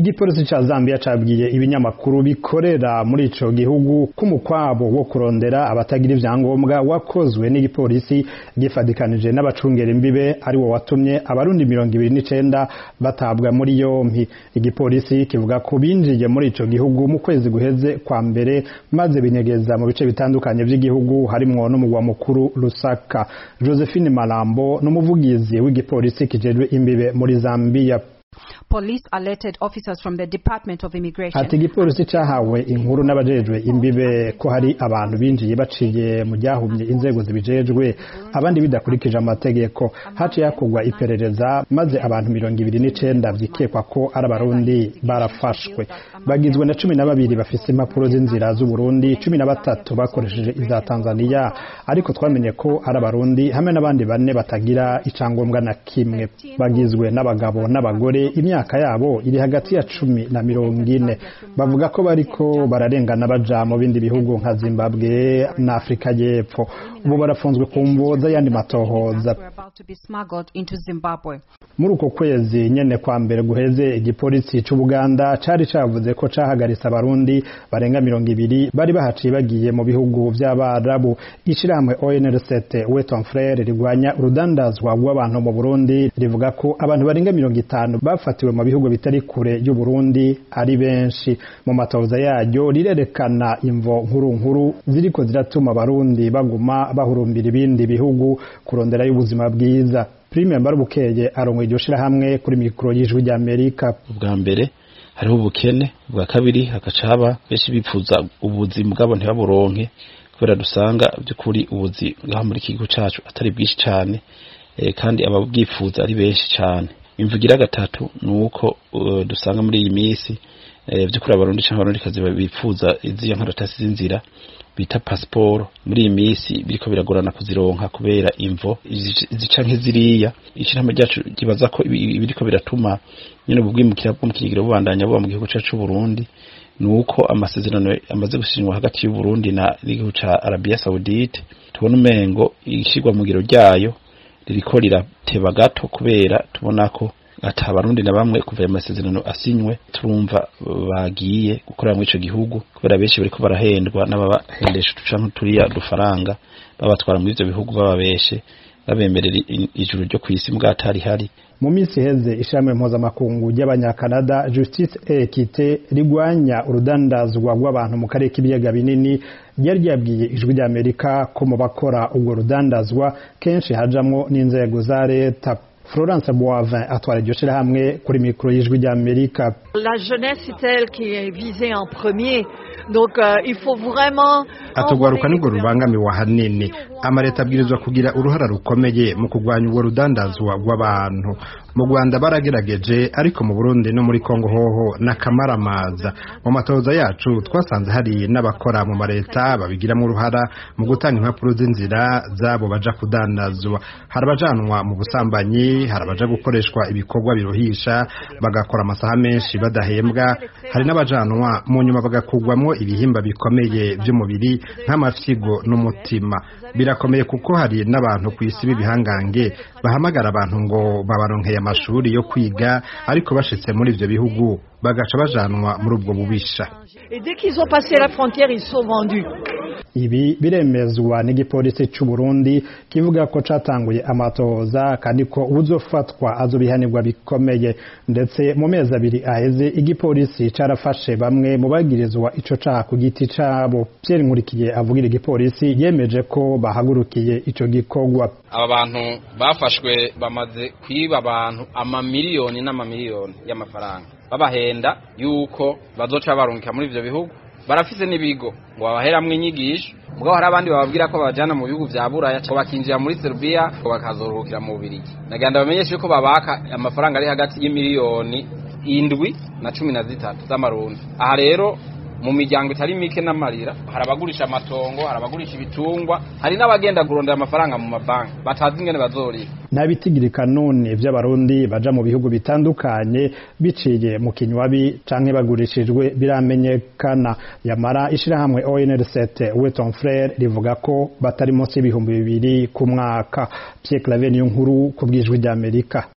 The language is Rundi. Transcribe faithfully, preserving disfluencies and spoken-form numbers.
igipolisi ca Zambia cabwiye ibinyamakuru bikorera muri ico gihugu k'umukwabo wo kurondera abatagira ivyangombwa wakozwe n'igipolisi gifadikanije n'abacungera imbibe ari wo watumye abarundi mirongo ibiri n'icenda batabwa muri yompi. Igipolisi kivuga ko binjiye muri ico gihugu mu kwezi guheze kwa mbere maze binyegeza mu bice bitandukanye vy'igihugu harimwo n'umugwa mukuru Lusaka. Josephine Malambo n'umuvugizi w'igipolisi kijejwe imbibe muri Zambia. Police alerted officers from the Department of Immigration. Ati igipolisi cahawe inkuru n'abajejwe imbibe ko hari abantu binjiye baciye mu ryahumye inzego zibijejwe abandi bidakurikije amategeko. Haciye hakugwa iperereza maze abantu mirongo ibiri n'icenda vyikekwa ko ari abarundi barafashwe. Bagizwe na cumi na babiri bafise impapuro z'inzira z'u Burundi, cumi na batatu bakoresheje iza Tanzania, ariko twamenye ko ari abarundi hamwe n'abandi bane batagira icangombwa na kimwe. Bagizwe n'abagabo n'abagore, imyaka yabo iri hagati ya cumi na mirongo ine. Bavuga ko bariko bararengana baja mu bindi bihugu nka Zimbabwe na Afrika y'Epfo. Ubu barafunzwe ku mvo z'ayandi matohoza. Muri uko kwezi nyene kwa mbere guheze igipolisi c'u Buganda cari cavuze ko cahagaritse abarundi barenga mirongo ibiri bari bahaciye bagiye mu bihugu vy'Abarabu. Ishirahamwe O N L C T Weton Frere rigwanya urudandazwa rw'abantu mu Burundi rivuga ko abantu barenga mirongo itanu bafatiwe mu bihugu bitari kure y'u Burundi ari benshi. Mu matohoza yaryo rirerekana imvo nkuru nkuru ziriko ziratuma abarundi baguma bahurumbira ibindi bihugu kurondera y'ubuzima bwiza. Prime Mbarubukeye arongoye iryo shirahamwe kuri mikro y'Ijwi ry'Amerika. Ubwa mbere hariho ubukene, ubwa kabiri hakacaba benshi bipfuza ubuzima bwabo ntibaburonke kubera dusanga by'ukuri ubuzi ngaha muri kigo cacu atari bwishi cyane e, kandi ababwifuza ari benshi cyane. Imvugira gatatu nuko uh, dusanga muri iyi misi e, by'ukuri abarundi cyangwa abarundi kazi bipfuza iziya nkaratasi z'inzira bita passport muri iyi misi biriko biragorana kuzironka kubera imvo zica nk'iziriya. Ishirahamwe ryacu kibaza ko biriko biratuma nyene ubwimukira bwo mu kigero bubandanya buba mu gihugu cacu Burundi nuko amasezerano amaze gusinywa hagati y'u Burundi na n'igihugu ca Arabia Saudite. Tubona umengo ishigwa mu giro ryayo ririko rirateba gato kubera tubona ko ata abarundi na bamwe kuva ya masezerano asinywe turumva bagiye gukorera muri ico gihugu kubera benshi bariko barahendwa n'abahendesha tucanka turiya dufaranga babatwara muri ivyo bihugu bababeshe babemerera ijuru ryo kwisi mbwatari hari. Mu minsi heze ishame mpuzamakungu ry'abanyakanada Justice et Equité rigwanya urudandazwa rw'abantu mu karere k'ibiyaga binini ryari ryabwiye Ijwi ry'Amerika ko mu bakora ubwo rudandazwa kenshi hajamwo n'inzego za leta. Florence Boivin atwara iryo shirahamwe kuri mikro y'Ijwi ry'Amerika. La jeunesse c'est elle qui est visée en premier. Donc euh, il faut vraiment atugwaruka nibwo rubangamiwe hanini. Amareta abwirizwa kugira uruhara rukomeye mu kugwanya ubwo rudandazwa rw'abantu. Mu Rwanda baragerageje ariko mu Burundi no muri Kongo hoho nakamaramaza. Mu matoza yacu twasanze hari n'abakora mu mareta babigiramo uruhara mu gutanga impapuro z'inzira zabo baja kudandazwa. Harabajanwa mu busambanyi, harabaja gukoreshwa ibikorwa biruhisha bagakora amasaha menshi badahembwa, hari n'abajanwa mu nyuma bagakugwamo ibihimba bikomeye by'umubiri nk'amafyigo n'umutima. Birakomeye kuko hari n'abantu kwisi bibihangange bahamagara abantu ngo babaronkeye amashuri yo kwiga ariko bashitse muri ivyo bihugu bagaca bajanwa muri ubwo bubisha. Et dès qu'ils ont passé la frontière ils sont vendus. Ibi biremezwa n'igipolisi c'u Burundi kivuga ko catanguye amatohoza kandi ko uzofatwa azobihanirwa bikomeye. Ndetse mu mezi abiri aheze igipolisi carafashe bamwe mu bagirizwa ico caha ku giti cabo. Pierre Nkurikiye avugira igipolisi yemeje ko bahagurukiye ico gikorwa. Aba bantu bafashwe bamaze kwiba abantu ama miliyoni n'ama miliyoni y'amafaranga babahenda yuko bazoca barungika muri ivyo bihugu. Barafise nibigo ngo babaheramwe inyigisho mugabo hari abandi bababwira ko babajana mu bihugu vya Buraya cyo bakinjira muri Serbia ko bakazoruhukira mu Bubiligi. Naganda bamenyeshe ko babaka amafaranga ari hagati y'imiliyoni indwi na cumi na zitatu z'amarundi. Aha rero mu miryango itari mike n'amarira harabagurisha amatongo, harabagurisha ibitungwa, hari n'abagenda kurondera amafaranga mu mabanki batazi ingene bazorira. Nabitigirika none vy'abarundi baja mu bihugu bitandukanye biciye mu kinywabi canke bagurishijwe biramenyekana. Yamara ishirahamwe O N L C T Weton Frere rivuga ko batari munsi y'ibihumbi bibiri ku mwaka. Pierre Claver niyo nkuru ku bw'Ijwi ry'Amerika.